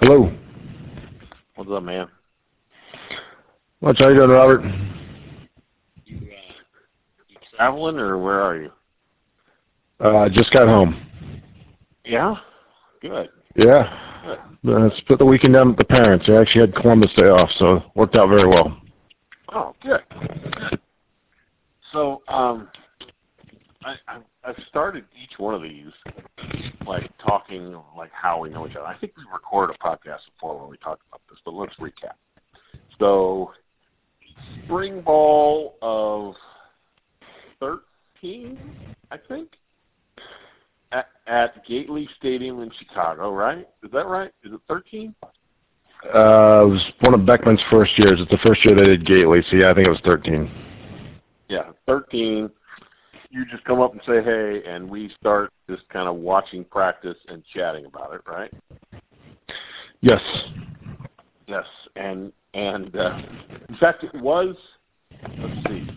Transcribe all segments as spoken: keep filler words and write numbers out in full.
Hello. What's up, man? What's how you doing, Robert? You, uh, you traveling, or where are you? Uh, I just got home. Yeah? Good. Yeah. Good. Uh, split the weekend down with the parents. They actually had Columbus Day off, so it worked out very well. Oh, good. Good. So, um, I, I, I've started each one of these, like, talking, like, how we know each other. I think we recorded a podcast before when we talked about this, but let's recap. So, spring ball of thirteen, I think, at, at Gately Stadium in Chicago, right? Is that right? Is it thirteen? Uh, it was one of Beckman's first years. It's the first year they did Gately, so yeah, I think it was thirteen. Yeah, thirteen. You just come up and say, hey, and we start just kind of watching practice and chatting about it, right? Yes. Yes, and and uh, in fact, it was. Let's see.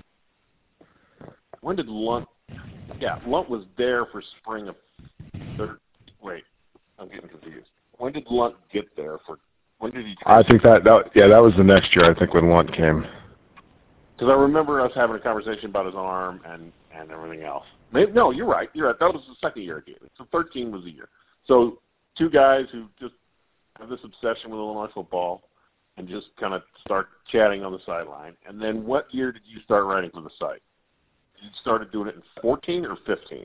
When did Lunt? Yeah, Lunt was there for spring of. Thir- wait, I'm getting confused. When did Lunt get there for? When did he? I think that, that yeah, that was the next year. I think when Lunt came. Because I remember us having a conversation about his arm and and everything else. Maybe, no, you're right. You're right. That was the second year at Gately. So thirteen was the year. So two guys who just have this obsession with Illinois football and just kind of start chatting on the sideline. And then what year did you start writing for the site? You started doing it in fourteen or fifteen?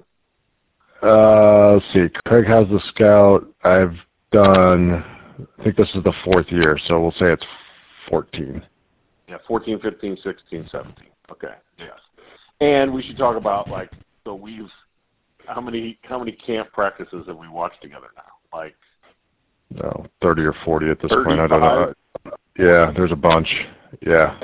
Uh, let's see. Craig has the scout. I've done. I think this is the fourth year, so we'll say it's fourteen. Yeah, fourteen, fifteen, sixteen, seventeen. Okay, yes. And we should talk about, like, so we've, how many how many camp practices have we watched together now? Like, No, thirty or forty at this thirty-five? point. I don't know. Yeah, there's a bunch. Yeah.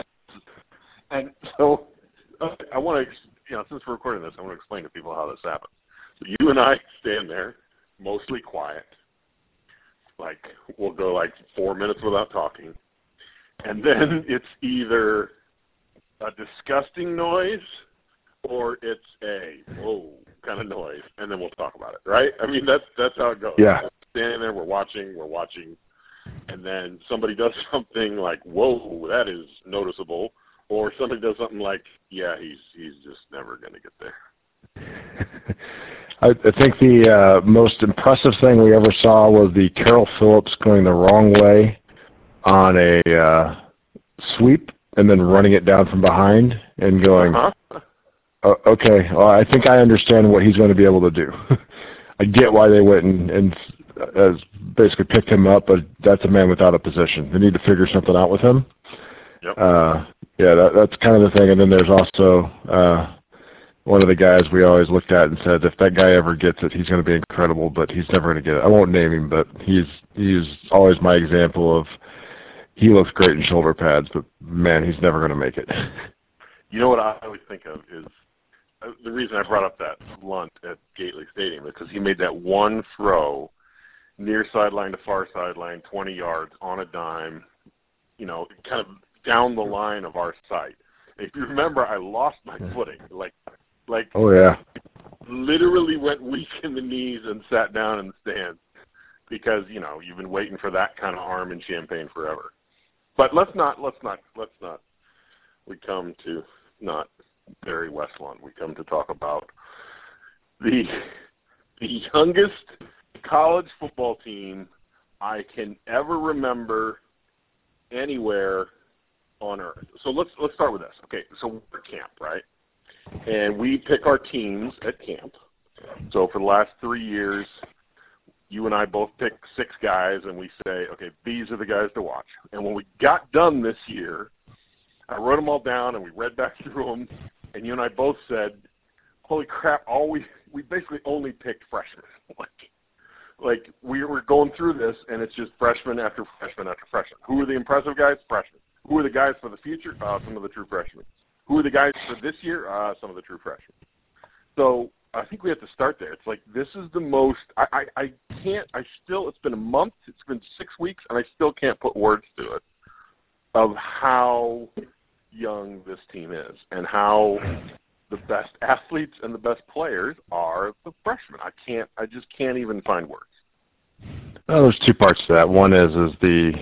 And so okay, I want to, you know, since we're recording this, I want to explain to people how this happens. So you and I stand there, mostly quiet. Like, we'll go like four minutes without talking. And then it's either a disgusting noise or it's a whoa kind of noise, and then we'll talk about it, right? I mean, that's that's how it goes. Yeah. We're standing there, we're watching, we're watching, and then somebody does something like, whoa, that is noticeable, or somebody does something like, yeah, he's he's just never going to get there. I, I think the uh, most impressive thing we ever saw was the Carroll Phillips going the wrong way on a uh, sweep and then running it down from behind and going, Uh-huh. oh, okay, well, I think I understand what he's going to be able to do. I get why they went and, and uh, basically picked him up, but that's a man without a position. They need to figure something out with him. Yep. Uh, yeah, that, that's kind of the thing. And then there's also uh, one of the guys we always looked at and said, if that guy ever gets it, he's going to be incredible, but he's never going to get it. I won't name him, but he's he's always my example of he looks great in shoulder pads, but, man, he's never going to make it. You know what I always think of is, uh, the reason I brought up that Lunt at Gately Stadium is because he made that one throw near sideline to far sideline, twenty yards on a dime, you know, kind of down the line of our site. If you remember, I lost my footing. Like, like Oh, yeah. literally went weak in the knees and sat down in the stands because, you know, you've been waiting for that kind of arm in Champaign forever. But let's not, let's not, let's not, we come to not Barry Westlawn. We come to talk about the the youngest college football team I can ever remember anywhere on earth. So let's let's start with this. Okay, so we're at camp, right? And we pick our teams at camp. So for the last three years, you and I both pick six guys, and we say, okay, these are the guys to watch. And when we got done this year, I wrote them all down, and we read back through them, and you and I both said, holy crap, all we, we basically only picked freshmen. like, like we were going through this, and it's just freshman after freshman after freshman. Who are the impressive guys? Freshmen. Who are the guys for the future? Uh, some of the true freshmen. Who are the guys for this year? Uh, some of the true freshmen. So I think we have to start there. It's like, this is the most, I, I, I can't, I still, it's been a month, it's been six weeks, and I still can't put words to it of how young this team is and how the best athletes and the best players are the freshmen. I can't, I just can't even find words. Well, there's two parts to that. One is is the,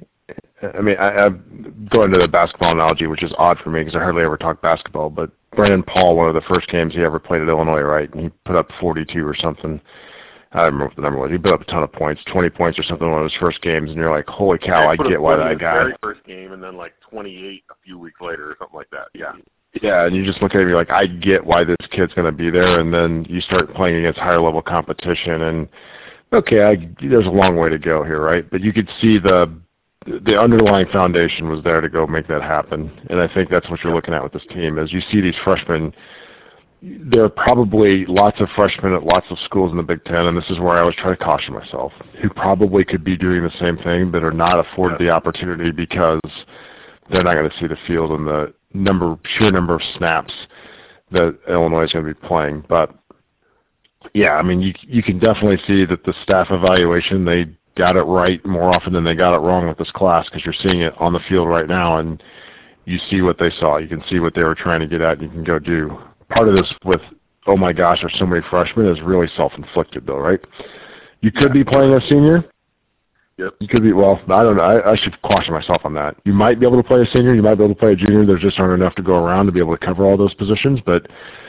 I mean, I, I go into the basketball analogy, which is odd for me because I hardly ever talk basketball. But Brandon Paul, one of the first games he ever played at Illinois, right? And he put up forty-two or something. I don't remember what the number was. He put up a ton of points, twenty points or something in one of his first games, and you're like, holy cow, I get why that guy. Very first game, and then like twenty-eight a few weeks later or something like that. Yeah. Yeah, and you just look at him, you're like, I get why this kid's going to be there, and then you start playing against higher level competition, and okay, I, there's a long way to go here, right? But you could see the the underlying foundation was there to go make that happen, and I think that's what you're looking at with this team. As you see these freshmen, there are probably lots of freshmen at lots of schools in the Big Ten, and this is where I always try to caution myself, who probably could be doing the same thing, but are not afforded the opportunity because they're not going to see the field and the number, sheer number of snaps that Illinois is going to be playing. But yeah, I mean, you you can definitely see that the staff evaluation, they got it right more often than they got it wrong with this class, because you're seeing it on the field right now, and you see what they saw. You can see what they were trying to get at, and you can go do. Part of this with, oh my gosh, there's so many freshmen, is really self-inflicted though, right? You could yeah. be playing a senior. Yep. You could be, well, I don't know. I, I should caution myself on that. You might be able to play a senior. You might be able to play a junior. There just aren't enough to go around to be able to cover all those positions. But,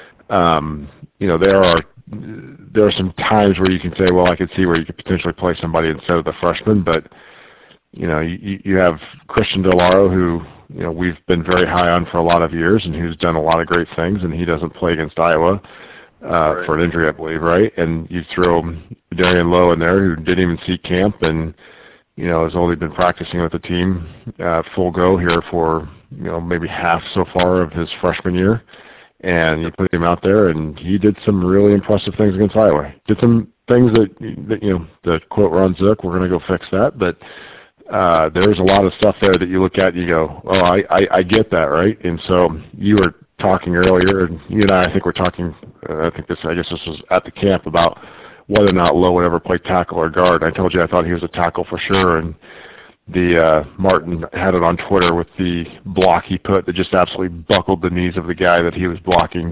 um, you know, there are there are some times where you can say, well, I could see where you could potentially play somebody instead of the freshman. But, you know, you, you have Christian DeLauro, who, you know, we've been very high on for a lot of years and who's done a lot of great things, and he doesn't play against Iowa. Uh, right. For an injury, I believe, right? And you throw Darian Lowe in there, who didn't even see camp and, you know, has only been practicing with the team uh, full go here for, you know, maybe half so far of his freshman year. And you put him out there, and he did some really impressive things against Iowa. Did some things that, that you know, the quote Ron Zook, we're going to go fix that. But uh, there's a lot of stuff there that you look at and you go, oh, I, I, I get that, right? And so you were talking earlier, and you and I, I think we're talking, uh, I think this, I guess this was at the camp, about whether or not Lowe would ever play tackle or guard. I told you I thought he was a tackle for sure, and the uh, Martin had it on Twitter with the block he put that just absolutely buckled the knees of the guy that he was blocking.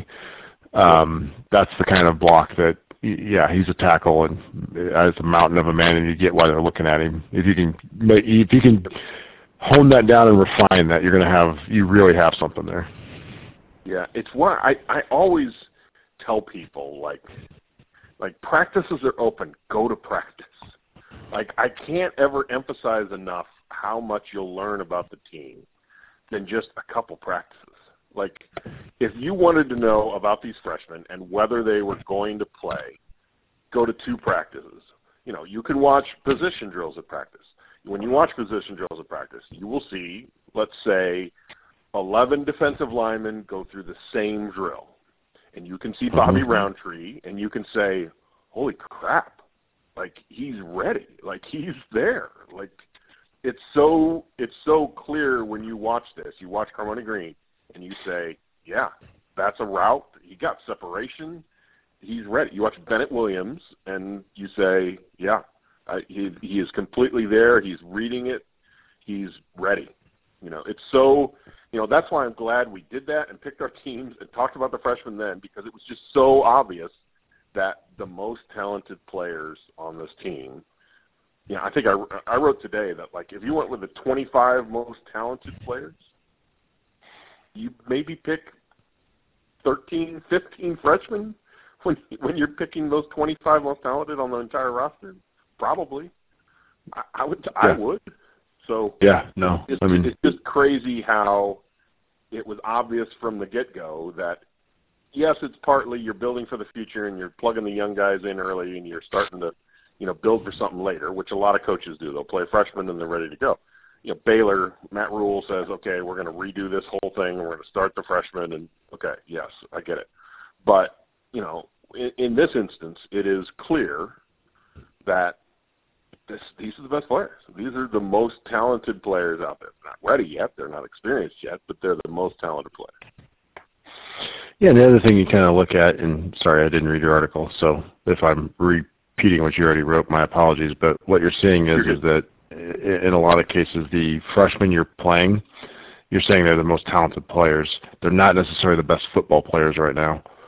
Um, that's the kind of block that, yeah, he's a tackle, and it's a mountain of a man, and you get why they're looking at him. If you can, if you can hone that down and refine that, you're going to have, you really have something there. Yeah, it's why I, I always tell people, like, like practices are open, go to practice. Like, I can't ever emphasize enough how much you'll learn about the team than just a couple practices. Like, if you wanted to know about these freshmen and whether they were going to play, go to two practices. You know, you can watch position drills at practice. When you watch position drills at practice, you will see, let's say, eleven defensive linemen go through the same drill. And you can see Bobby mm-hmm. Roundtree, and you can say, holy crap, like, he's ready. Like, he's there. Like, it's so it's so clear when you watch this. You watch Carmona Green, and you say, yeah, that's a route. He got separation. He's ready. You watch Bennett Williams, and you say, yeah, I, he, he is completely there. He's reading it. He's ready. You know, it's so, you know, that's why I'm glad we did that and picked our teams and talked about the freshmen then, because it was just so obvious that the most talented players on this team, you know, I think I, I wrote today that, like, if you went with the twenty-five most talented players, you maybe pick thirteen, fifteen freshmen when when you're picking those twenty-five most talented on the entire roster. Probably, I, I would. Yeah. I would. So yeah, no, it's, I mean, it's just crazy how it was obvious from the get-go that, yes, it's partly you're building for the future and you're plugging the young guys in early and you're starting to, you know, build for something later, which a lot of coaches do. They'll play freshmen and they're ready to go. You know, Baylor, Matt Rule says, okay, we're going to redo this whole thing and we're going to start the freshmen. And okay, yes, I get it. But, you know, in, in this instance, it is clear that This, these are the best players. These are the most talented players out there. They're not ready yet. They're not experienced yet, but they're the most talented players. Yeah, and the other thing you kind of look at, and sorry, I didn't read your article, so if I'm repeating what you already wrote, my apologies, but what you're seeing is, is that in a lot of cases, the freshmen you're playing, you're saying they're the most talented players. They're not necessarily the best football players right now.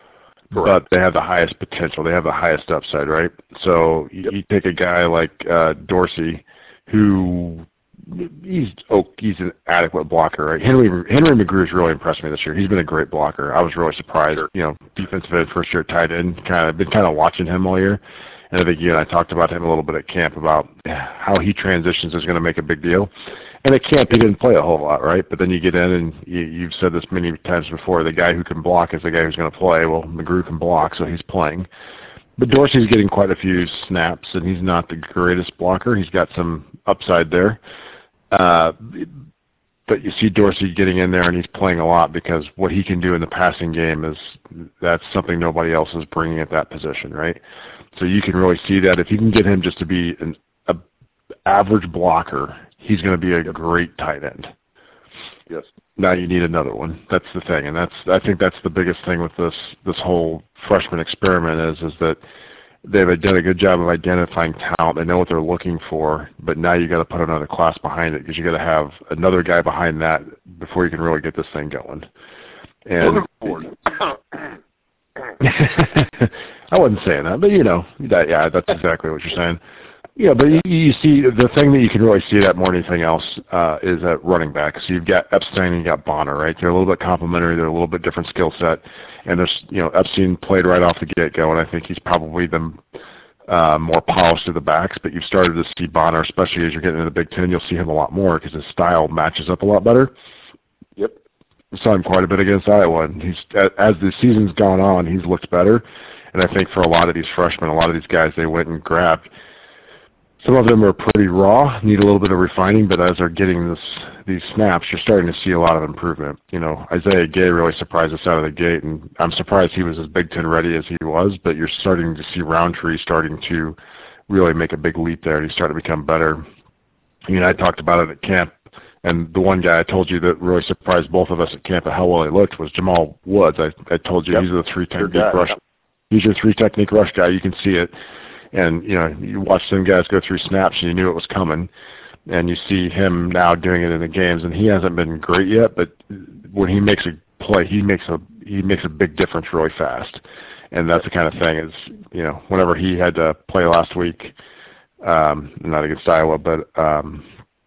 Correct. But they have the highest potential. They have the highest upside, right? So yep. you take a guy like uh, Dorsey, who he's oh he's an adequate blocker, right? Henry Henry McGrew has really impressed me this year. He's been a great blocker. I was really surprised. Sure. You know, defensive end, first year tight end. Kind of been kind of watching him all year, and I think you and I talked about him a little bit at camp about how he transitions is going to make a big deal. And at camp, he didn't play a whole lot, right? But then you get in, and you, you've said this many times before, the guy who can block is the guy who's going to play. Well, McGrew can block, so he's playing. But Dorsey's getting quite a few snaps, and he's not the greatest blocker. He's got some upside there. Uh, but you see Dorsey getting in there, and he's playing a lot because what he can do in the passing game is that's something nobody else is bringing at that position, right? So you can really see that. If you can get him just to be an a average blocker, he's going to be a great tight end. Yes. Now you need another one. That's the thing, and that's I think that's the biggest thing with this this whole freshman experiment is is that they've done a good job of identifying talent. They know what they're looking for, but now you got to put another class behind it because you got to have another guy behind that before you can really get this thing going. And I wasn't saying that, but you know, that, yeah, that's exactly what you're saying. Yeah, but you, you see the thing that you can really see that more than anything else uh, is at running back. So you've got Epstein and you got Bonner, right? They're a little bit complementary. They're a little bit different skill set, and there's you know Epstein played right off the get go, and I think he's probably the uh, more polished of the backs. But you've started to see Bonner, especially as you're getting into the Big Ten. You'll see him a lot more because his style matches up a lot better. Yep, we saw him quite a bit against Iowa, and he's as the season's gone on, he's looked better. And I think for a lot of these freshmen, a lot of these guys, they went and grabbed. Some of them are pretty raw, need a little bit of refining, but as they're getting this, these snaps, you're starting to see a lot of improvement. You know, Isaiah Gay really surprised us out of the gate, and I'm surprised he was as Big Ten ready as he was, but you're starting to see Roundtree starting to really make a big leap there, and he's starting to become better. I mean, I talked about it at camp, and the one guy I told you that really surprised both of us at camp at how well he looked was Jamal Woods. I, I told you yep. he's the three-technique rush. Yep. He's your three-technique rush guy. You can see it. And, you know, you watch some guys go through snaps and you knew it was coming. And you see him now doing it in the games. And he hasn't been great yet, but when he makes a play, he makes a he makes a big difference really fast. And that's the kind of thing is, you know, whenever he had to play last week, um, not against Iowa, but um,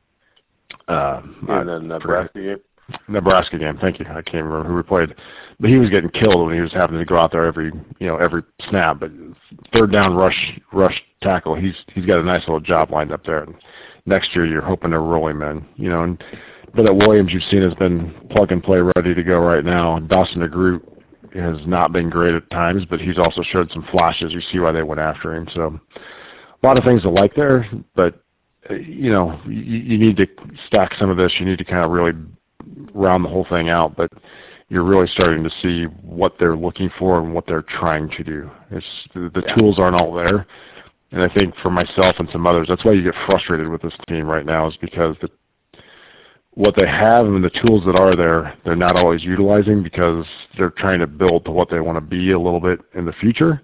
uh, and then Nebraska game. Nebraska game. Thank you. I can't remember who we played, but he was getting killed when he was having to go out there every, you know, every snap. But third down rush, rush tackle. He's he's got a nice little job lined up there. And next year, you're hoping to roll him in, you know. And but at Williams, you've seen has been plug and play, ready to go right now. Dawson DeGroot has not been great at times, but he's also showed some flashes. You see why they went after him. So a lot of things to like there, but uh, you know, you, you need to stack some of this. You need to kind of really round the whole thing out, but you're really starting to see what they're looking for and what they're trying to do. It's the, the yeah. tools aren't all there, and I think for myself and some others, that's why you get frustrated with this team right now is because the, what they have and the tools that are there, they're not always utilizing because they're trying to build to what they want to be a little bit in the future.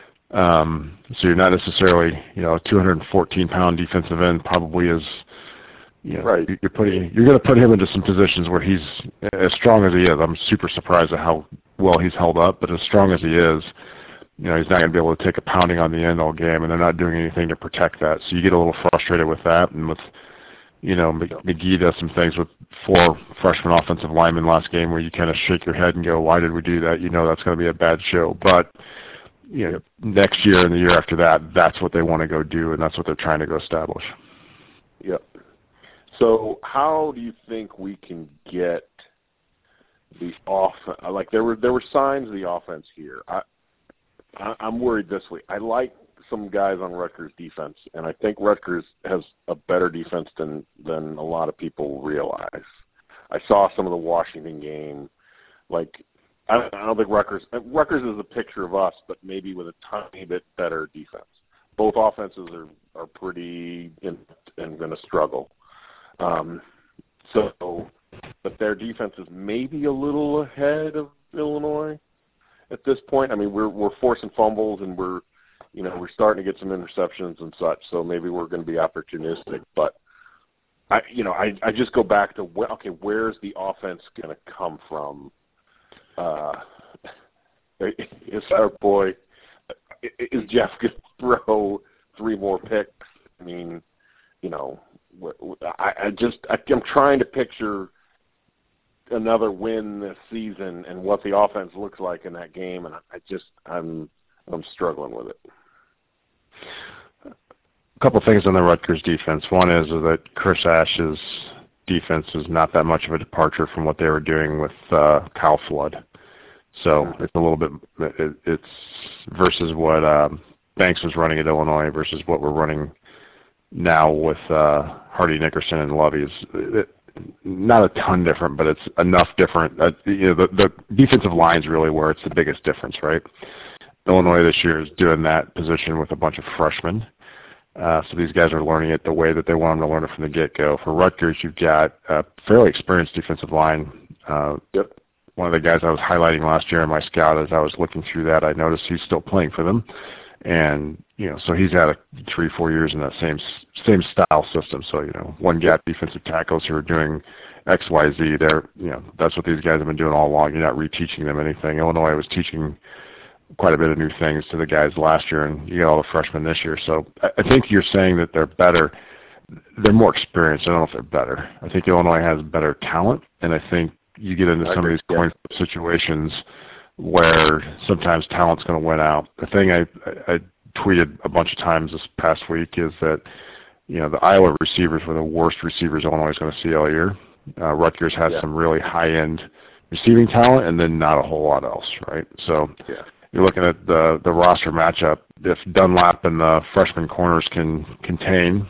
Um, so you're not necessarily, you know, a two hundred fourteen pound defensive end probably is. You know, right. You're putting you're going to put him into some positions where he's as strong as he is. I'm super surprised at how well he's held up, but as strong as he is, you know, he's not going to be able to take a pounding on the end all game, and they're not doing anything to protect that. So you get a little frustrated with that, and with, you know, McGee does some things with four freshman offensive linemen last game where you kind of shake your head and go, why did we do that? You know that's going to be a bad show. But, you know, next year and the year after that, that's what they want to go do, and that's what they're trying to go establish. Yep. So how do you think we can get the off? Like there were there were signs of the offense here. I, I I'm worried this week. I like some guys on Rutgers defense, and I think Rutgers has a better defense than than a lot of people realize. I saw some of the Washington game. Like I, I don't think Rutgers Rutgers is a picture of us, but maybe with a tiny bit better defense. Both offenses are are pretty in, and going to struggle. Um, so, but their defense is maybe a little ahead of Illinois at this point. I mean, we're we're forcing fumbles and we're, you know, we're starting to get some interceptions and such. So maybe we're going to be opportunistic. But I, you know, I I just go back to where, okay, where's the offense going to come from? Uh, is our boy, is Jeff going to throw three more picks? I mean, you know, I, I just, I, I'm trying to picture another win this season and what the offense looks like in that game, and I just, I'm, I'm struggling with it. A couple things on the Rutgers defense. One is that Chris Ash's defense is not that much of a departure from what they were doing with uh, Kyle Flood. So it's a little bit, it, it's versus what um, Banks was running at Illinois versus what we're running now with uh, Hardy Nickerson and Lovey. Is it, not a ton different, but it's enough different. Uh, you know, the, the defensive line is really where it's the biggest difference, right? Illinois this year is doing that position with a bunch of freshmen. Uh, so these guys are learning it the way that they want them to learn it from the get-go. For Rutgers, you've got a fairly experienced defensive line. Uh, yep. One of the guys I was highlighting last year in my scout, as I was looking through that, I noticed he's still playing for them. And, you know, so he's had a three, four years in that same same style system. So, you know, one gap defensive tackles who are doing X, Y, Z. They're, you know, that's what these guys have been doing all along. You're not reteaching them anything. Illinois was teaching quite a bit of new things to the guys last year, and you got all the freshmen this year. So I, I think you're saying that they're better. They're more experienced. I don't know if they're better. I think Illinois has better talent, and I think you get into some of these coin flip situations where sometimes talent's going to win out. The thing I, I, I tweeted a bunch of times this past week is that, you know, the Iowa receivers were the worst receivers Illinois is going to see all year. Uh, Rutgers has yeah. some really high-end receiving talent and then not a whole lot else, right? So yeah. you're looking at the, the roster matchup. If Dunlap and the freshman corners can contain,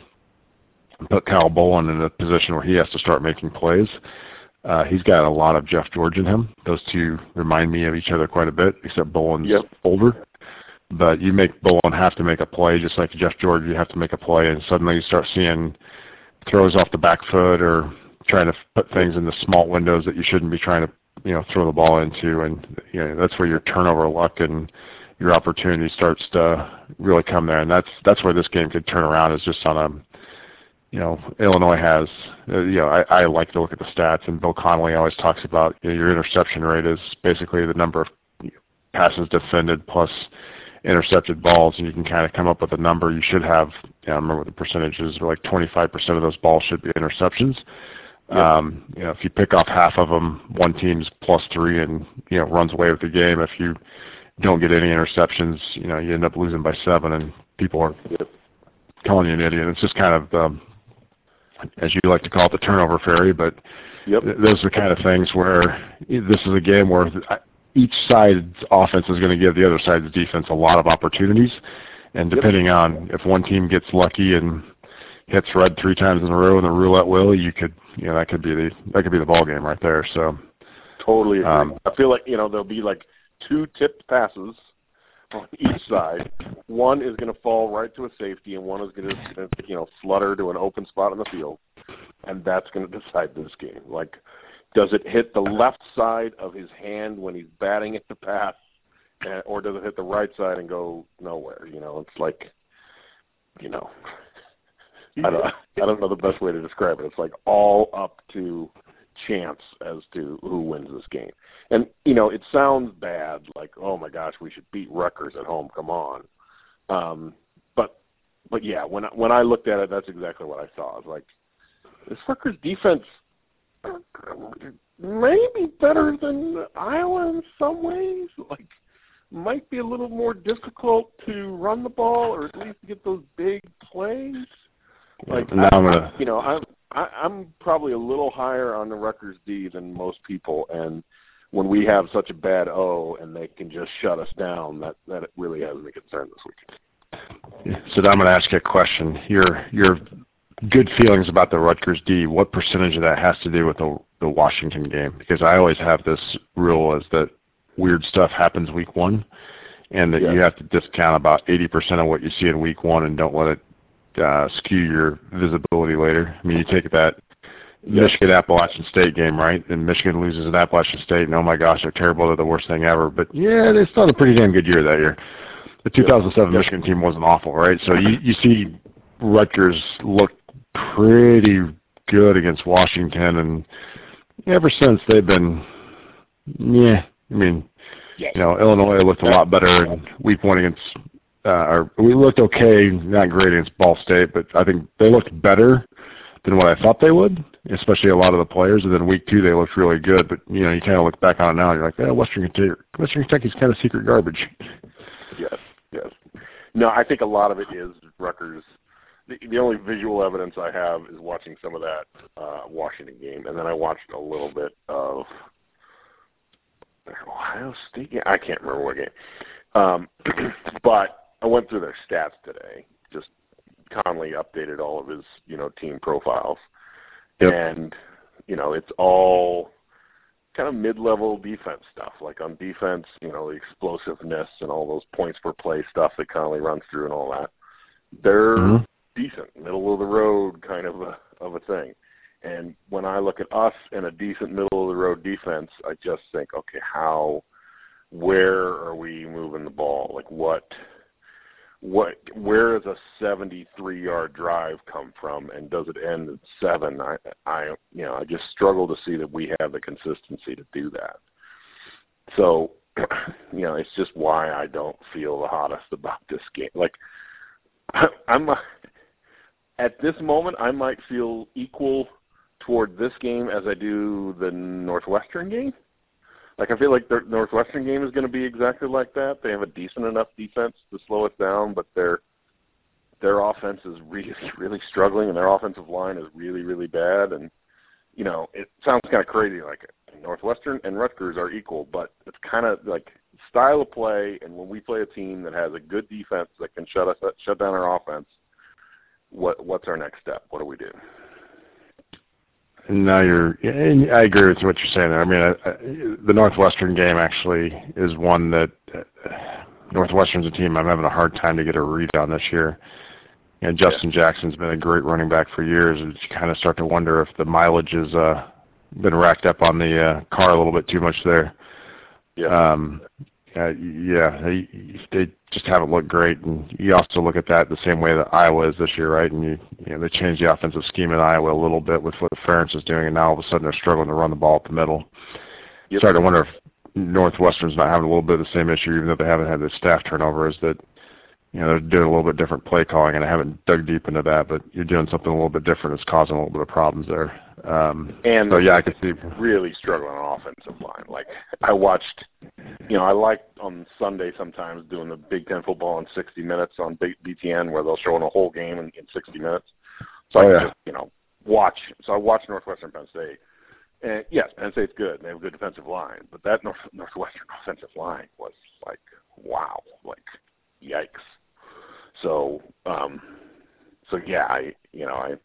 put Kyle Bolin in a position where he has to start making plays, Uh, he's got a lot of Jeff George in him. Those two remind me of each other quite a bit, except Bolin's yep. older. But you make Bolin have to make a play, just like Jeff George, you have to make a play, and suddenly you start seeing throws off the back foot or trying to put things in the small windows that you shouldn't be trying to, you know, throw the ball into. And you know, that's where your turnover luck and your opportunity starts to really come there. And that's that's where this game could turn around, is just on a, you know, Illinois has, uh, you know, I, I like to look at the stats, and Bill Connolly always talks about, you know, your interception rate is basically the number of passes defended plus intercepted balls, and you can kind of come up with a number. You should have, you know, I remember the percentages, like twenty-five percent of those balls should be interceptions. Yep. Um, you know, if you pick off half of them, one team's plus three and, you know, runs away with the game. If you don't get any interceptions, you know, you end up losing by seven, and people are yep. calling you an idiot. It's just kind of, um, as you like to call it, the turnover fairy, but yep. th- those are the kind of things where this is a game where each side's offense is going to give the other side's defense a lot of opportunities, and depending yep. on if one team gets lucky and hits red three times in a row in the roulette wheel, you could, you know, that could be the that could be the ball game right there. So totally agree. Um, I feel like, you know, there'll be like two tipped passes on each side. One is going to fall right to a safety, and one is going to, you know, flutter to an open spot on the field, and that's going to decide this game. Like, does it hit the left side of his hand when he's batting it to pass, or does it hit the right side and go nowhere? You know, it's like, you know, I don't, I don't know the best way to describe it. It's like all up to chance as to who wins this game. And, you know, it sounds bad, like, oh, my gosh, we should beat Rutgers at home, come on. Um, but, but yeah, when I, when I looked at it, that's exactly what I saw. I was like, this Rutgers defense maybe better than Iowa in some ways. Like, might be a little more difficult to run the ball, or at least get those big plays. Like, now I, I'm gonna... you know, I'm I, I'm probably a little higher on the Rutgers D than most people, and when we have such a bad O and they can just shut us down, that that really has me concerned this weekend. So I'm going to ask you a question. Your your good feelings about the Rutgers D, what percentage of that has to do with the the Washington game? Because I always have this rule is that weird stuff happens week one, and that yeah. you have to discount about eighty percent of what you see in week one and don't let it uh, skew your visibility later. I mean, you take that yep. Michigan-Appalachian State game, right? And Michigan loses at Appalachian State, and oh my gosh, they're terrible. They're the worst thing ever. But, yeah, they still had a pretty damn good year that year. The two thousand seven yep. Michigan team wasn't awful, right? So you, you see Rutgers look pretty good against Washington, and ever since they've been, yeah, I mean, Yes. You know, Illinois looked a lot better in week one against, uh, or we looked okay, not great against Ball State, but I think they looked better than what I thought they would, especially a lot of the players. And then week two, they looked really good. But, you know, you kind of look back on it now, and you're like, yeah, Western Kentucky, Western Kentucky's kind of secret garbage. Yes, yes. No, I think a lot of it is Rutgers. The, the only visual evidence I have is watching some of that uh, Washington game, and then I watched a little bit of Ohio State game. I can't remember what game. Um, but I went through their stats today. Just Conley updated all of his, you know, team profiles. Yep. And, you know, it's all kind of mid-level defense stuff. Like on defense, you know, the explosiveness and all those points per play stuff that Conley runs through and all that. They're mm-hmm. decent, middle of the road kind of a of a thing. And when I look at us in a decent middle of the road defense, I just think, okay, how, where are we moving the ball? Like what, what, where does a seventy-three yard drive come from, and does it end at seven? I, I, you know, I just struggle to see that we have the consistency to do that. So, you know, it's just why I don't feel the hottest about this game. Like, I'm at this moment, I might feel equal toward this game as I do the Northwestern game. Like, I feel like the Northwestern game is going to be exactly like that. They have a decent enough defense to slow us down, but their their offense is really, really struggling, and their offensive line is really, really bad. And, you know, it sounds kind of crazy. Like, Northwestern and Rutgers are equal, but it's kind of like style of play, and when we play a team that has a good defense that can shut us shut down our offense, what what's our next step? What do we do? No, you're. And I agree with what you're saying there. I mean, I, I, the Northwestern game actually is one that uh, Northwestern's a team I'm having a hard time to get a read on this year. And Justin yeah. Jackson's been a great running back for years, and you kind of start to wonder if the mileage has uh, been racked up on the uh, car a little bit too much there. Yeah. Um, uh, yeah, they, they just haven't looked great, and you also look at that the same way that Iowa is this year, right? And you, you know, they changed the offensive scheme in Iowa a little bit with what Ferentz is doing, and now all of a sudden they're struggling to run the ball up the middle. Yep. Starting to wonder if Northwestern's not having a little bit of the same issue, even though they haven't had the staff turnover, is that you know they're doing a little bit different play calling, and I haven't dug deep into that, but you're doing something a little bit different that's causing a little bit of problems there. Um, and so yeah, I could see really struggling on offensive line. Like I watched, you know, I like on Sunday sometimes doing the Big Ten football in sixty minutes on B T N where they'll show in a whole game in, in sixty minutes. So oh, I yeah. just, you know, watch. So I watched Northwestern Penn State, and yes, Penn State's good. They have a good defensive line, but that North, Northwestern offensive line was like, wow, like yikes. So, um, so yeah, I, you know, I.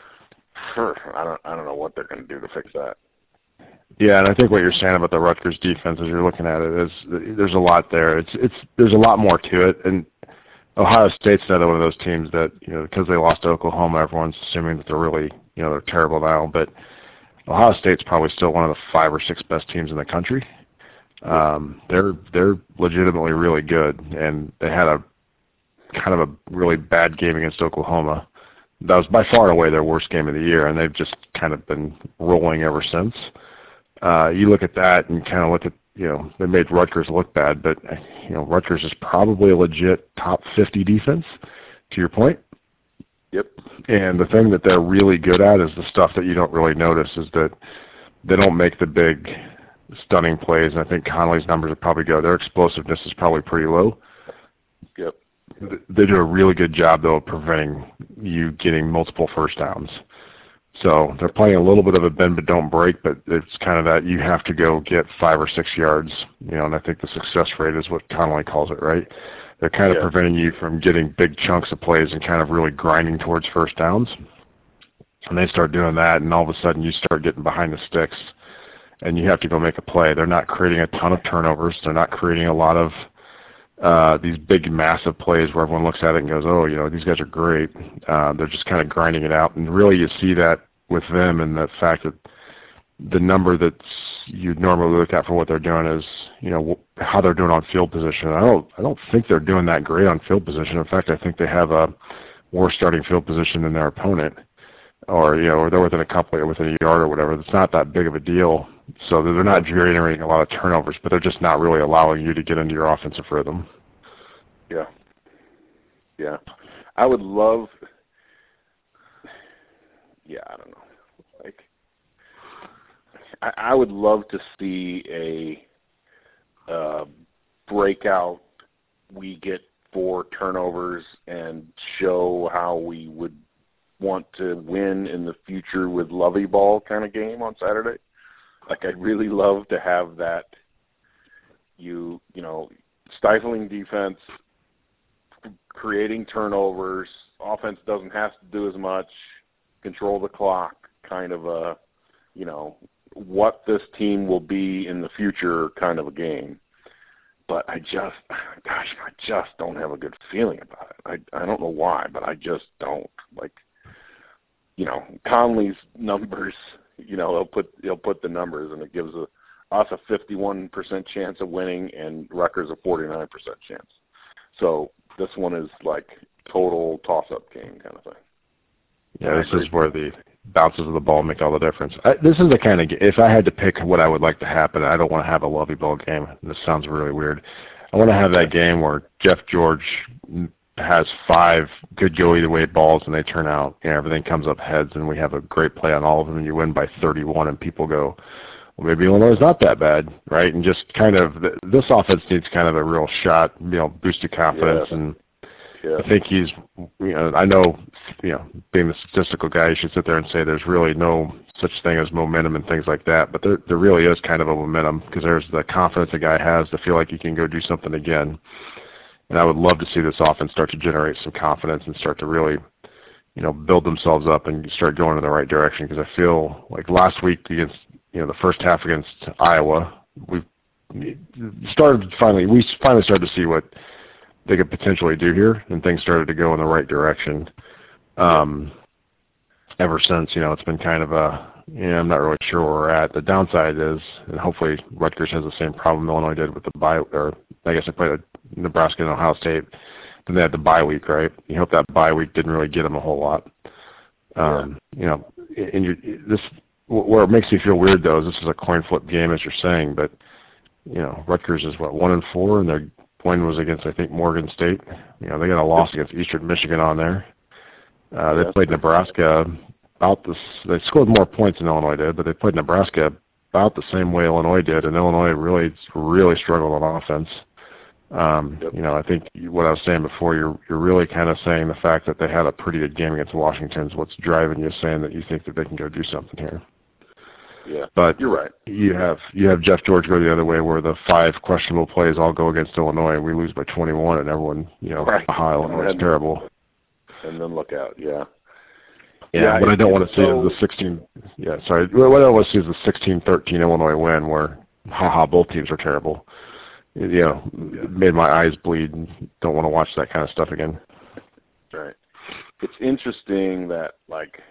I don't I don't know what they're going to do to fix that. Yeah, and I think what you're saying about the Rutgers defense as you're looking at it is there's a lot there. It's it's there's a lot more to it, and Ohio State's another one of those teams that you know because they lost to Oklahoma, everyone's assuming that they're really you know they're terrible now, but Ohio State's probably still one of the five or six best teams in the country. Um, they're they're legitimately really good, and they had a kind of a really bad game against Oklahoma. That was by far and away their worst game of the year, and they've just kind of been rolling ever since. Uh, you look at that and kind of look at, you know, they made Rutgers look bad, but, you know, Rutgers is probably a legit top fifty defense, to your point. Yep. And the thing that they're really good at is the stuff that you don't really notice is that they don't make the big, stunning plays, and I think Conley's numbers would probably go. Their explosiveness is probably pretty low. Yep. They do a really good job, though, of preventing you getting multiple first downs. So they're playing a little bit of a bend but don't break, but it's kind of that you have to go get five or six yards, you know, and I think the success rate is what Conley calls it, right? They're kind of yeah. preventing you from getting big chunks of plays and kind of really grinding towards first downs. And they start doing that, and all of a sudden you start getting behind the sticks, and you have to go make a play. They're not creating a ton of turnovers. They're not creating a lot of Uh, these big, massive plays where everyone looks at it and goes, oh, you know, these guys are great. Uh, they're just kind of grinding it out. And really you see that with them and the fact that the number that you'd normally look at for what they're doing is, you know, how they're doing on field position. I don't I don't think they're doing that great on field position. In fact, I think they have a worse starting field position than their opponent. Or, you know, or they're within a couple, or within a yard or whatever. It's not that big of a deal. So they're not generating a lot of turnovers, but they're just not really allowing you to get into your offensive rhythm. Yeah. Yeah. I would love, yeah, I don't know. Like, I, I would love to see a uh, breakout, we get four turnovers and show how we would want to win in the future with Lovey ball kind of game on Saturday. Like, I'd really love to have that, you, you know, stifling defense, creating turnovers, offense doesn't have to do as much, control the clock, kind of a, you know, what this team will be in the future kind of a game. But I just, gosh, I just don't have a good feeling about it. I I don't know why, but I just don't. Like, you know, Conley's numbers, you know, he'll put he'll put the numbers, and it gives a, us a fifty-one percent chance of winning, and Rutgers a forty-nine percent chance. So this one is like total toss-up game kind of thing. Yeah, this is where the bounces of the ball make all the difference. I, this is the kind of – if I had to pick what I would like to happen, I don't want to have a Lovey ball game. This sounds really weird. I want to have that game where Jeff George has five good go-either-way balls and they turn out, you know, everything comes up heads and we have a great play on all of them and you win by thirty-one and people go, well, maybe Illinois is not that bad, right? And just kind of – this offense needs kind of a real shot, you know, boosted confidence yeah. and – Yeah. I think he's, you know, I know, you know, being the statistical guy, you should sit there and say there's really no such thing as momentum and things like that, but there, there really is kind of a momentum because there's the confidence a guy has to feel like he can go do something again. And I would love to see this offense start to generate some confidence and start to really, you know, build themselves up and start going in the right direction because I feel like last week against, you know, the first half against Iowa, we started finally, we finally started to see what they could potentially do here, and things started to go in the right direction. Um, ever since, you know, it's been kind of a, you know, I'm not really sure where we're at. The downside is, and hopefully Rutgers has the same problem Illinois did with the bye, or I guess they played Nebraska and Ohio State, then they had the bye week, right? You hope that bye week didn't really get them a whole lot. Um, yeah. You know, and you, this, where it makes me feel weird though is this is a coin flip game, as you're saying, but you know, Rutgers is what, one and four, and their win was against, I think, Morgan State. You know, they got a loss against Eastern Michigan on there. Uh, they played Nebraska about this. They scored more points than Illinois did, but they played Nebraska about the same way Illinois did, and Illinois really, really struggled on offense. Um, yep. You know, I think what I was saying before, you're you're really kind of saying the fact that they had a pretty good game against Washington is what's driving you, saying that you think that they can go do something here. Yeah, but you're right. You have you have Jeff George go the other way, where the five questionable plays all go against Illinois, and we lose by twenty-one, and everyone, you know, right. aha, Illinois is terrible. And then look out, yeah. Yeah, yeah what I don't want to see so, is the sixteen. Yeah, sorry. What I don't want to see is the sixteen thirteen Illinois win, where haha, both teams are terrible. You know, yeah. It made my eyes bleed. Don't want to watch that kind of stuff again. Right. It's interesting that, like,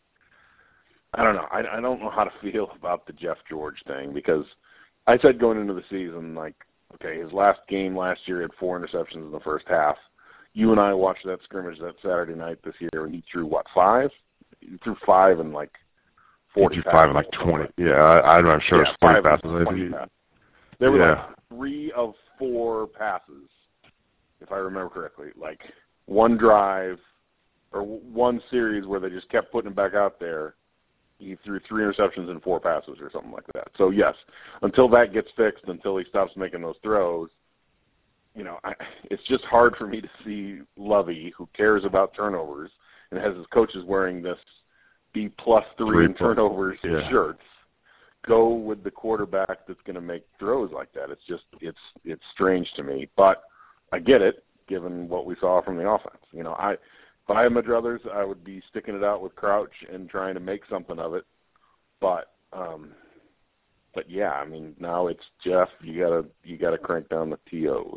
I don't know. I, I don't know how to feel about the Jeff George thing because I said going into the season, like, okay, his last game last year had four interceptions in the first half. You and I watched that scrimmage that Saturday night this year, and he threw, what, five? He threw five and, like, forty he threw five and, like, twenty. Yeah, I, I'm sure yeah, it was forty passes. twenty passes. There were, yeah. like, three of four passes, if I remember correctly. Like, one drive or one series where they just kept putting him back out there. He threw three interceptions and four passes or something like that. So, yes, until that gets fixed, until he stops making those throws, you know, I, it's just hard for me to see Lovey, who cares about turnovers and has his coaches wearing this B plus three, three in turnovers yeah. shirts, go with the quarterback that's going to make throws like that. It's just it's it's strange to me. But I get it, given what we saw from the offense. You know, I if I had my druthers, I would be sticking it out with Crouch and trying to make something of it. But um, but yeah, I mean, now it's Jeff. You gotta you gotta crank down the T Os.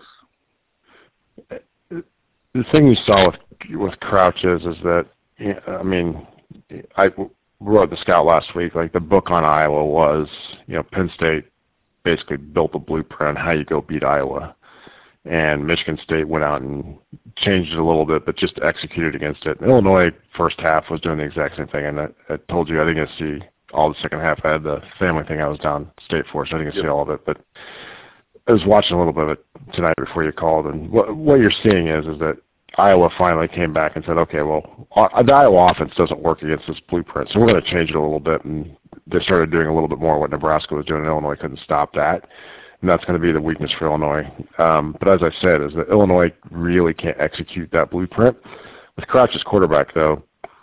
The thing you saw with with Crouch is is that I mean, I wrote the Scout last week. Like the book on Iowa was, you know, Penn State basically built a blueprint on how you go beat Iowa. And Michigan State went out and changed it a little bit, but just executed against it. And Illinois first half was doing the exact same thing. And I, I told you I didn't see all the second half. I had the family thing I was down state for, so I didn't Yep. see all of it. But I was watching a little bit of it tonight before you called, and what, what you're seeing is is that Iowa finally came back and said, okay, well, uh, the Iowa offense doesn't work against this blueprint, so we're going to change it a little bit. And they started doing a little bit more what Nebraska was doing, and Illinois couldn't stop that. And that's going to be the weakness for Illinois. Um, but as I said, is that Illinois really can't execute that blueprint. With Crouch's quarterback, though,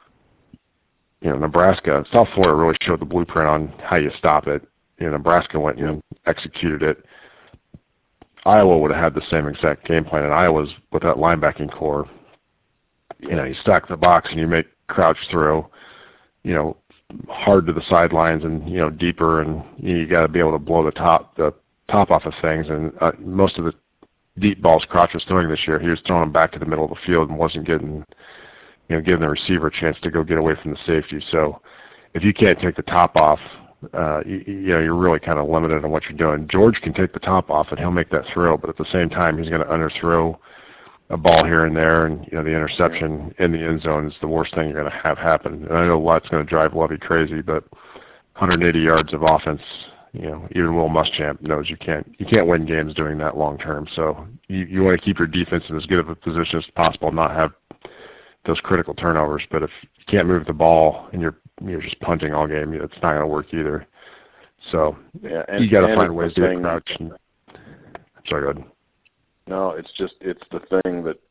you know, Nebraska, South Florida really showed the blueprint on how you stop it. You know, Nebraska went and executed it. Iowa would have had the same exact game plan, and Iowa's with that linebacking core. You know, you stack the box and you make Crouch throw, you know, hard to the sidelines and, you know, deeper, and you, know, you got to be able to blow the top the top off of things. And uh, most of the deep balls Crouch was throwing this year, he was throwing them back to the middle of the field and wasn't getting, you know, giving the receiver a chance to go get away from the safety. So if you can't take the top off, uh, you, you know, you're really kind of limited on what you're doing. George can take the top off and he'll make that throw, but at the same time, he's going to underthrow a ball here and there, and, you know, the interception in the end zone is the worst thing you're going to have happen. And I know a lot's going to drive Lovie crazy, but one hundred eighty yards of offense, you know, even Will Muschamp knows you can't you can't win games doing that long term. So you, you want to keep your defense in as good of a position as possible, not have those critical turnovers. But if you can't move the ball and you're you're just punting all game, it's not going to work either. So yeah, and, you got to and find ways to thing, get Crouch. And, sorry, go ahead. No, it's just it's the thing that,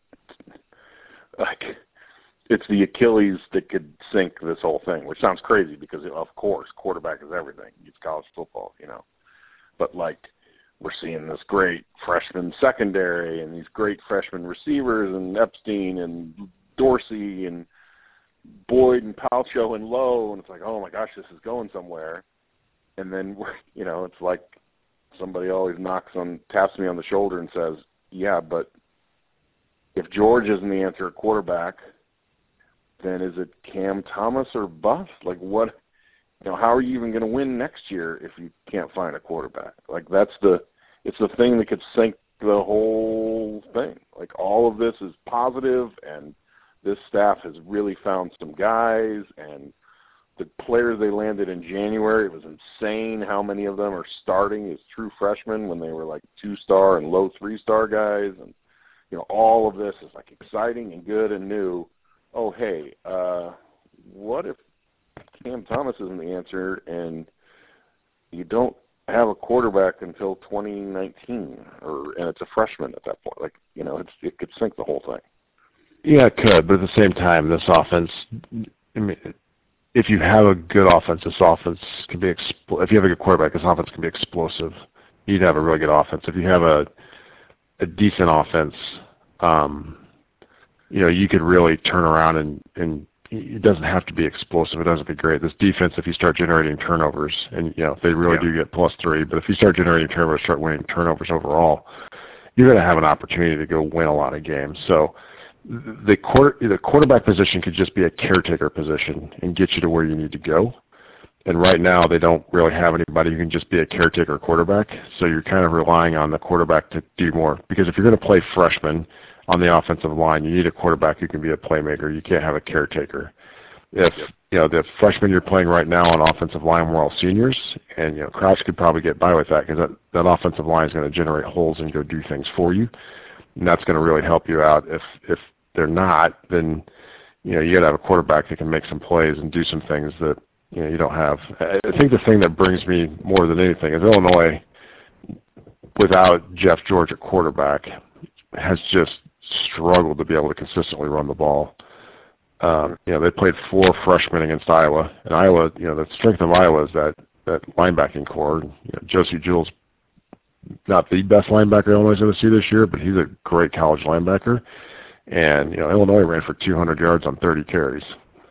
like, it's the Achilles that could sink this whole thing, which sounds crazy because, of course, quarterback is everything. It's college football, you know. But, like, we're seeing this great freshman secondary and these great freshman receivers and Epstein and Dorsey and Boyd and Palcho and Lowe, and it's like, oh, my gosh, this is going somewhere. And then, we're, you know, it's like somebody always knocks on, taps me on the shoulder and says, yeah, but if George isn't the answer at quarterback, then is it Cam Thomas or bust? Like, what, you know, how are you even going to win next year if you can't find a quarterback? Like, that's the, it's the thing that could sink the whole thing. Like, all of this is positive, and this staff has really found some guys, and the players they landed in January, it was insane how many of them are starting as true freshmen when they were like two-star and low three-star guys. And, you know, all of this is like exciting and good and new. Oh, hey, uh, what if Cam Thomas isn't the answer and you don't have a quarterback until twenty nineteen, or and it's a freshman at that point? Like, you know, it's, it could sink the whole thing. Yeah, it could, but at the same time, this offense, I mean, if you have a good offense, this offense can be expl- if you have a good quarterback, this offense can be explosive. You'd have a really good offense. If you have a a decent offense, um, you know, you could really turn around and, and it doesn't have to be explosive. It doesn't be great. This defense, if you start generating turnovers, and, you know, if they really yeah. do get plus three, but if you start generating turnovers, start winning turnovers overall, you're going to have an opportunity to go win a lot of games. So the quarter, the quarterback position could just be a caretaker position and get you to where you need to go. And right now they don't really have anybody who can just be a caretaker quarterback. So you're kind of relying on the quarterback to do more. Because if you're going to play freshmen on the offensive line, you need a quarterback who can be a playmaker. You can't have a caretaker. If yep. you know the freshmen you're playing right now on offensive line were all seniors, and you know Crouch could probably get by with that because that, that offensive line is going to generate holes and go do things for you. And that's going to really help you out. If if they're not, then you know you got to have a quarterback that can make some plays and do some things that you know you don't have. I think the thing that brings me more than anything is Illinois, without Jeff George at quarterback, has just struggled to be able to consistently run the ball. Um, you know they played four freshmen against Iowa, and Iowa, you know the strength of Iowa is that that linebacking core. You know, Josie Jewell's not the best linebacker Illinois is going to see this year, but he's a great college linebacker. And, you know, Illinois ran for two hundred yards on thirty carries.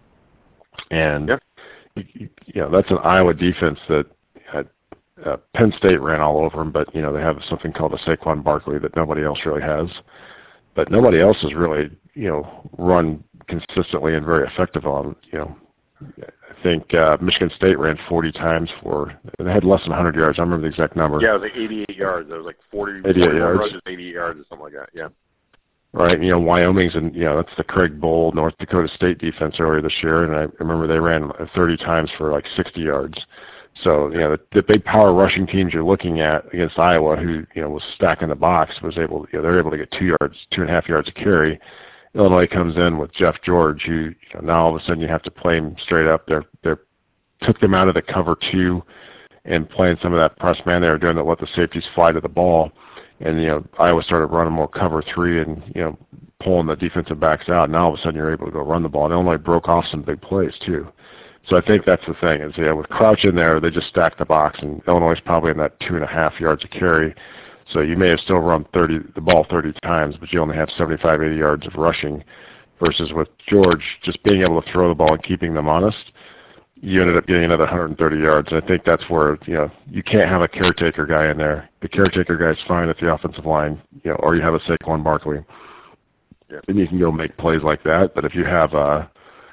And, yep. you, you know, that's an Iowa defense that had, uh, Penn State ran all over them, but, you know, they have something called a Saquon Barkley that nobody else really has. But nobody else has really, you know, run consistently and very effective on, you know. I think uh, Michigan State ran forty times for, they had less than one hundred yards. I remember the exact number. Yeah, it was like eighty-eight yards. It was like forty, eighty-eight yards. Rushes, eighty-eight yards or something like that, yeah. right? You know, Wyoming's and you know that's the Craig Bowl, North Dakota State defense earlier this year, and I remember they ran thirty times for like sixty yards. So you know the, the big power rushing teams you're looking at against Iowa, who you know was stacking the box, was able you know they're able to get two yards, two and a half yards a carry. Illinois comes in with Jeff George, who you know, now all of a sudden you have to play him straight up. They're they took them out of the cover two and playing some of that press man. They were doing that, let the safeties fly to the ball. And, you know, Iowa started running more cover three and, you know, pulling the defensive backs out. Now all of a sudden you're able to go run the ball. And Illinois broke off some big plays, too. So I think that's the thing is, yeah, with Crouch in there, they just stacked the box. And Illinois is probably in that two and a half yards a carry. So you may have still run thirty the ball thirty times, but you only have seventy-five, eighty yards of rushing. Versus with George just being able to throw the ball and keeping them honest, you ended up getting another one hundred thirty yards. And I think that's where, you know, you can't have a caretaker guy in there. The caretaker guy's fine at the offensive line, you know, or you have a Saquon Barkley. Yeah. And you can go make plays like that. But if you have a,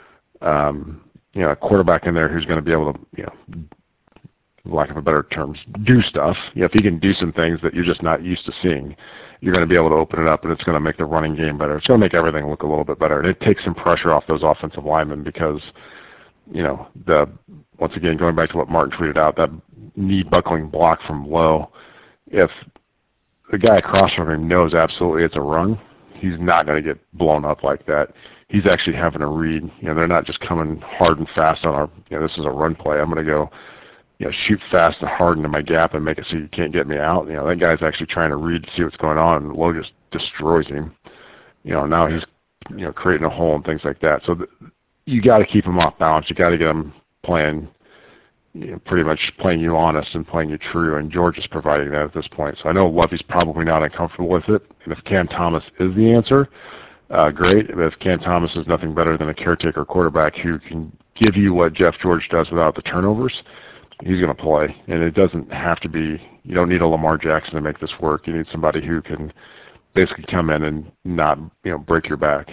um, you know, a quarterback in there who's going to be able to, you know, lack of a better terms, do stuff, you know, if he can do some things that you're just not used to seeing, you're going to be able to open it up, and it's going to make the running game better. It's going to make everything look a little bit better. And it takes some pressure off those offensive linemen because – you know, the once again, going back to what Martin tweeted out, that knee-buckling block from low, if the guy across from him knows absolutely it's a run, he's not going to get blown up like that. He's actually having a read. You know, they're not just coming hard and fast on our, you know, this is a run play. I'm going to go, you know, shoot fast and hard into my gap and make it so you can't get me out. You know, that guy's actually trying to read to see what's going on, and low just destroys him. You know, now he's, you know, creating a hole and things like that. So the, you got to keep them off balance. You got to get them playing, you know, pretty much playing you honest and playing you true. And George is providing that at this point. So I know Lovey's probably not uncomfortable with it. And if Cam Thomas is the answer, uh, great. But if Cam Thomas is nothing better than a caretaker quarterback who can give you what Jeff George does without the turnovers, he's going to play. And it doesn't have to be. You don't need a Lamar Jackson to make this work. You need somebody who can basically come in and not, you know, break your back.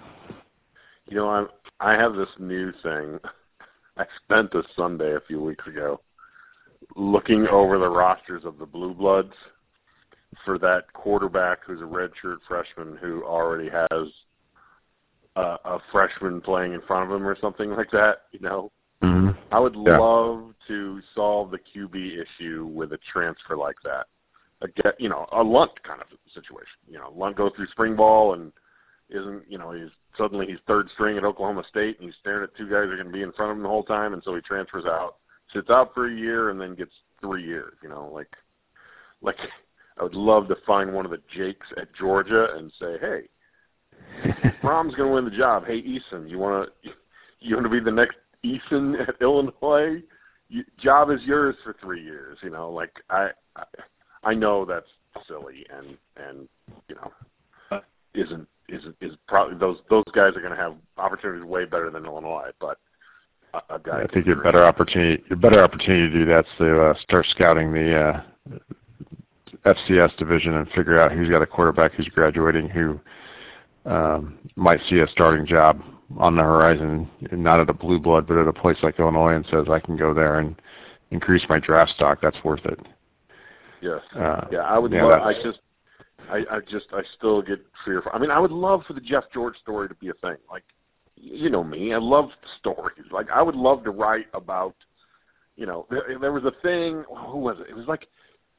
You know, I'm. I have this new thing. I spent a Sunday a few weeks ago looking over the rosters of the Blue Bloods for that quarterback who's a redshirt freshman who already has a, a freshman playing in front of him or something like that, you know. Mm-hmm. I would yeah. love to solve the Q B issue with a transfer like that. A get, you know, a Lunt kind of situation. You know, Lunt goes through spring ball and isn't, you know, he's suddenly he's third string at Oklahoma State, and he's staring at two guys that are going to be in front of him the whole time, and so he transfers out, sits out for a year, and then gets three years. You know, like, like I would love to find one of the Jakes at Georgia and say, hey, Fromm's going to win the job. Hey, Eason, you want to you want to be the next Eason at Illinois? You, job is yours for three years. You know, like I, I, I know that's silly and and you know isn't. Is is probably those those guys are going to have opportunities way better than Illinois, but a, a guy. I think your better opportunity your better opportunity to do that's to uh, start scouting the uh, F C S division and figure out who's got a quarterback who's graduating who um, might see a starting job on the horizon, not at a blue blood, but at a place like Illinois, and says I can go there and increase my draft stock. That's worth it. Yes. Uh, yeah, I would. Yeah, love, I just. I, I just, I still get fearful. I mean, I would love for the Jeff George story to be a thing. Like, you know me, I love stories. Like, I would love to write about, you know, there, there was a thing, who was it? It was like,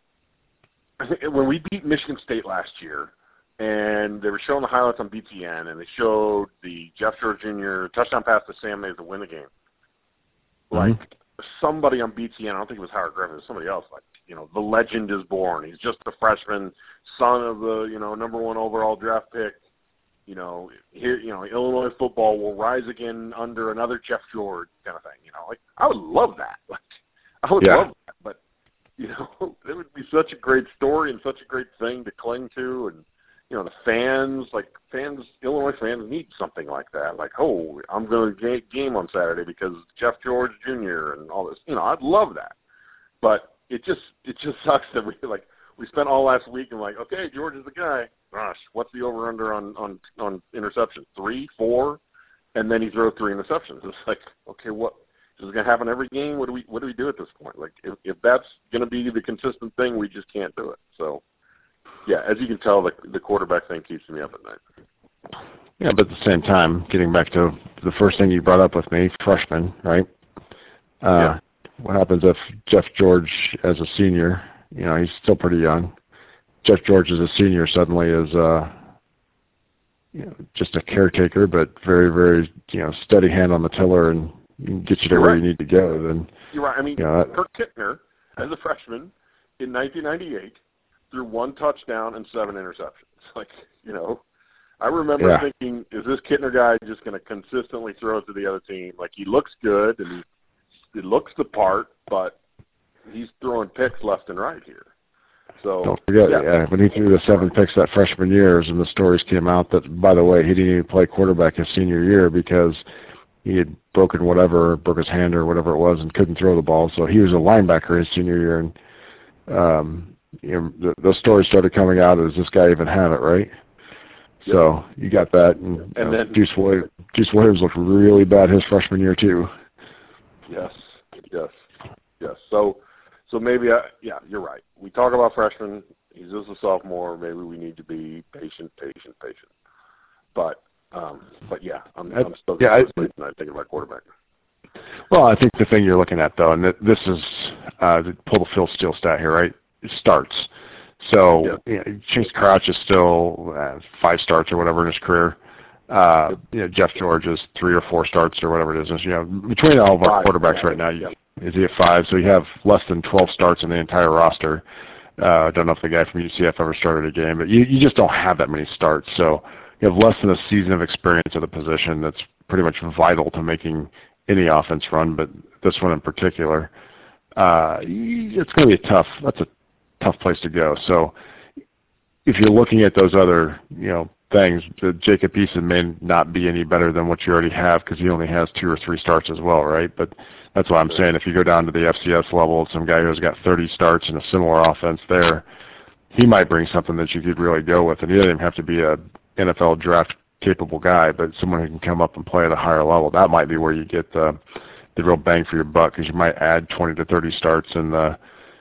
I think when we beat Michigan State last year, and they were showing the highlights on B T N, and they showed the Jeff George Junior touchdown pass to Sam Mays to win the game. Like, mm-hmm. somebody on B T N, I don't think it was Howard Griffin, it was somebody else, like, you know, the legend is born. He's just a freshman, son of the, you know, number one overall draft pick. You know, here, you know, Illinois football will rise again under another Jeff George kind of thing. You know, like I would love that. Like, I would yeah. love that. But you know, it would be such a great story and such a great thing to cling to, and you know, the fans, like fans, Illinois fans need something like that. Like, oh, I'm going to game on Saturday because Jeff George Junior and all this. You know, I'd love that. But it just it just sucks that we like we spent all last week and like, okay, George is the guy. Gosh, what's the over under on on on interceptions? Three, four, and then he throws three interceptions. It's like, okay, what is this gonna happen every game? What do we what do we do at this point? Like, if, if that's gonna be the consistent thing, we just can't do it. So, yeah, as you can tell, the the quarterback thing keeps me up at night. Yeah, but at the same time, getting back to the first thing you brought up with me, freshman, right? Uh, yeah. What happens if Jeff George, as a senior, you know, he's still pretty young. Jeff George as a senior suddenly is uh, you know, just a caretaker, but very, very, you know, steady hand on the tiller and get you to You're where right. you need to go. Then You're right. I mean, you know, that, Kirk Kittner, as a freshman in nineteen ninety-eight, threw one touchdown and seven interceptions. Like, you know, I remember yeah. thinking, is this Kittner guy just going to consistently throw it to the other team? Like, he looks good and he, he looks the part, but he's throwing picks left and right here. So Don't forget, yeah. yeah, when he threw the seven picks that freshman year, and the stories came out that, by the way, he didn't even play quarterback his senior year because he had broken whatever, broke his hand or whatever it was, and couldn't throw the ball. So he was a linebacker his senior year, and um, you know, the, those stories started coming out as this guy even had it, right? Yep. So you got that, and, and you know, then Deuce Williams, Deuce Williams looked really bad his freshman year too. Yes, yes, yes. So, so maybe, I, yeah, you're right. We talk about freshmen. He's just a sophomore. Maybe we need to be patient, patient, patient. But, um, but yeah, I'm, I, I'm still yeah, going to I, sleep tonight thinking about quarterback. Well, I think the thing you're looking at, though, and this is uh, to pull the Phil Steele stat here, right? It starts. So Yeah. you know, Chase Crouch is still uh, five starts or whatever in his career. Uh, you know, Jeff George is three or four starts or whatever it is. And, you know, between all of our Five, quarterbacks yeah. right now, you, Yeah. is he at five? So you have less than twelve starts in the entire roster. Uh, I don't know if the guy from U C F ever started a game, but you, you just don't have that many starts. So you have less than a season of experience at the position that's pretty much vital to making any offense run, but this one in particular, uh, it's going to be a tough, that's a tough place to go. So if you're looking at those other, you know, things, Jacob Eason may not be any better than what you already have because he only has two or three starts as well, right? But that's what I'm saying. If you go down to the F C S level, some guy who's got thirty starts in a similar offense there, he might bring something that you could really go with. And he doesn't even have to be a N F L draft capable guy, but someone who can come up and play at a higher level. That might be where you get the the real bang for your buck, because you might add twenty to thirty starts and the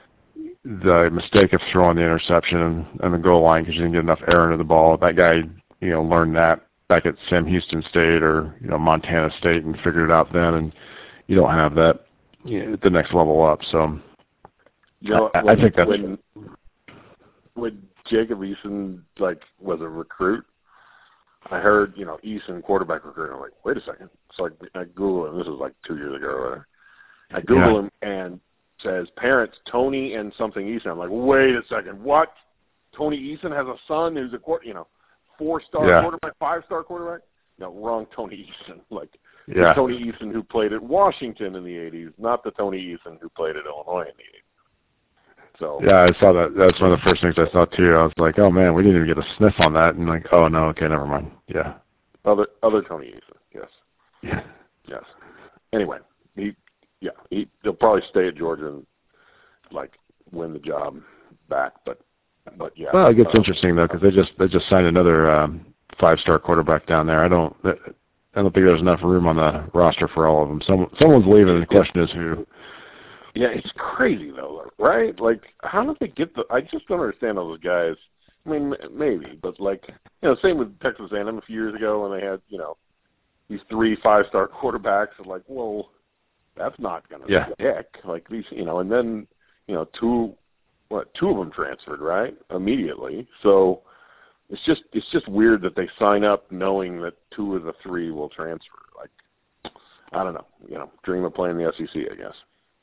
the mistake of throwing the interception and the goal line because you didn't get enough air into the ball. That guy, you know, learned that back at Sam Houston State or, you know, Montana State and figured it out then, and you don't have that, you know, at the next level up. So You know, I, when, I think that's when, when Jacob Eason, like, was a recruit, I heard, you know, Eason quarterback recruit. I'm like, wait a second. So I, I Google him. This was like two years ago or whatever. I Google yeah. him and says parents Tony and something Eason. I'm like, wait a second. What? Tony Eason has a son who's a quarter, you know, four-star Yeah. quarterback, five-star quarterback? No, wrong Tony Eason. Like, Yeah. the Tony Eason who played at Washington in the eighties, not the Tony Eason who played at Illinois in the eighties. So Yeah, I saw that. That's one of the first things I saw too. I was like, oh man, we didn't even get a sniff on that. And like, oh no, okay, never mind. Yeah. other other Tony Eason, yes, Yeah. yes. Anyway, he yeah he he'll probably stay at Georgia and like win the job back, but but yeah. Well, it gets uh, interesting though, because they just they just signed another um, five-star quarterback down there. I don't I don't think there's enough room on the roster for all of them. Some someone's leaving, and the question is who. Yeah, it's crazy though, right? Like, how do they get the? I just don't understand those guys. I mean, maybe, but like, you know, same with Texas A and M a few years ago when they had, you know, these three five-star quarterbacks. And like, well, that's not going to Yeah. stick. Like these, you know, and then, you know, two, what, two of them transferred, right, immediately. So it's just, it's just weird that they sign up knowing that two of the three will transfer. Like, I don't know, you know, dream of playing the S E C, I guess.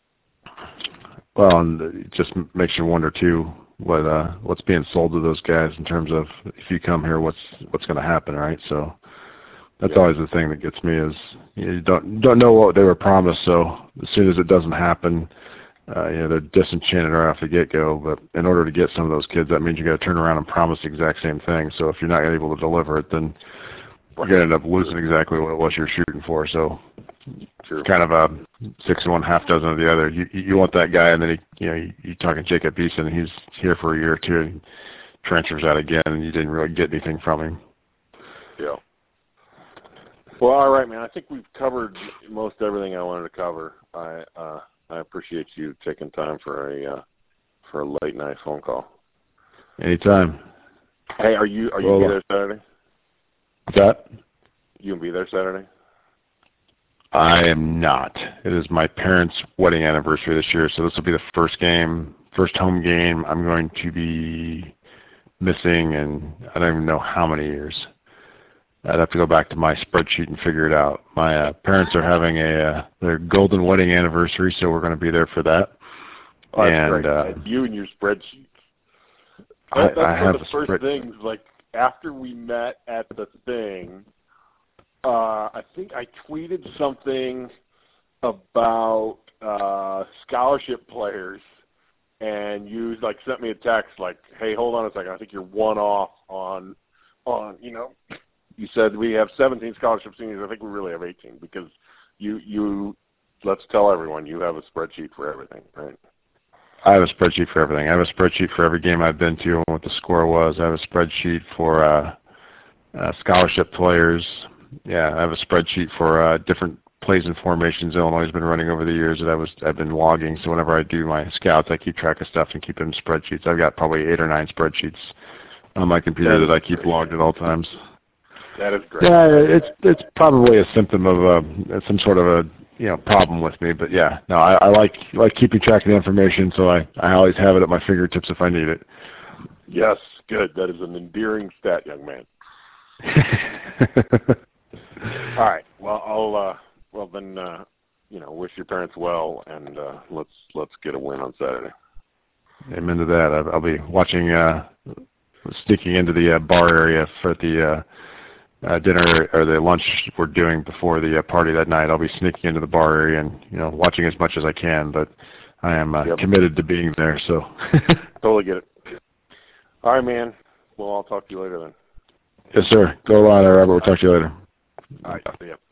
Well, and it just makes you wonder too what uh, what's being sold to those guys in terms of if you come here, what's what's going to happen, right? So that's Yeah. always the thing that gets me is you don't don't know what they were promised. So as soon as it doesn't happen, uh, you know they're disenchanted right off the get go. But in order to get some of those kids, that means you got to turn around and promise the exact same thing. So if you're not able to deliver it, then you're going to end up losing exactly what it was you're shooting for. So True. kind of a six of one, half dozen of the other. You you want that guy, and then he, you know, you, you talking Jacob Eason, and he's here for a year or two, and transfers out again, and you didn't really get anything from him. Yeah. Well, all right, man. I think we've covered most everything I wanted to cover. I uh, I appreciate you taking time for a uh, for a late night phone call. Anytime. Hey, are you are you well, gonna be there Saturday? What's that? You gonna be there Saturday? I am not. It is my parents' wedding anniversary this year, so this will be the first game, first home game I'm going to be missing, and I don't even know how many years. I'd have to go back to my spreadsheet and figure it out. My uh, parents are having a uh, their golden wedding anniversary, so we're going to be there for that. Oh, that's and great. uh, You and your spreadsheets. I, That, that's I one have of the a first spread- things. Like after we met at the thing, uh, I think I tweeted something about uh, scholarship players, and you like sent me a text like, "Hey, hold on a second. I think you're one off on on you know." You said we have seventeen scholarship seniors. I think we really have eighteen because you you let's tell everyone you have a spreadsheet for everything, right? I have a spreadsheet for everything. I have a spreadsheet for every game I've been to and what the score was. I have a spreadsheet for uh, uh, scholarship players. Yeah, I have a spreadsheet for uh, different plays and formations Illinois has been running over the years that I was I've been logging. So whenever I do my scouts, I keep track of stuff and keep them in spreadsheets. I've got probably eight or nine spreadsheets on my computer that, that I keep great. logged at all times. That is great. Yeah, it's it's probably a symptom of uh, some sort of a you know problem with me. But yeah, no, I, I like like keeping track of the information, so I I always have it at my fingertips if I need it. Yes, good. That is an endearing stat, young man. All right. Well, I'll uh, well then uh, you know wish your parents well, and uh, let's let's get a win on Saturday. Amen to that. I'll, I'll be watching, uh, sneaking into the uh, bar area for the. Uh, Uh, dinner or the lunch we're doing before the uh, party that night. I'll be sneaking into the bar area and you know watching as much as I can, but I am uh, yep. committed to being there. So totally get it. All right, man. Well, I'll talk to you later then. Yes, sir. Go on, Robert. We'll talk to you later. All right. See ya.